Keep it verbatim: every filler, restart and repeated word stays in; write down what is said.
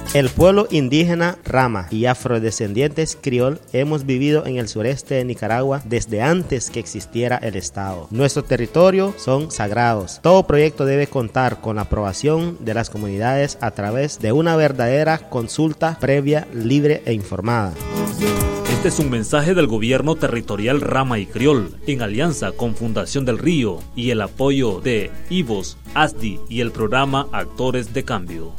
El pueblo indígena Rama y afrodescendientes criol hemos vivido en el sureste de Nicaragua desde antes que existiera el Estado. Nuestros territorios son sagrados. Todo proyecto debe contar con la aprobación de las comunidades a través de una verdadera consulta previa, libre e informada. Este es un mensaje del gobierno territorial Rama y Criol, en alianza con Fundación del Río y el apoyo de I V O S, A S D I y el programa Actores de Cambio.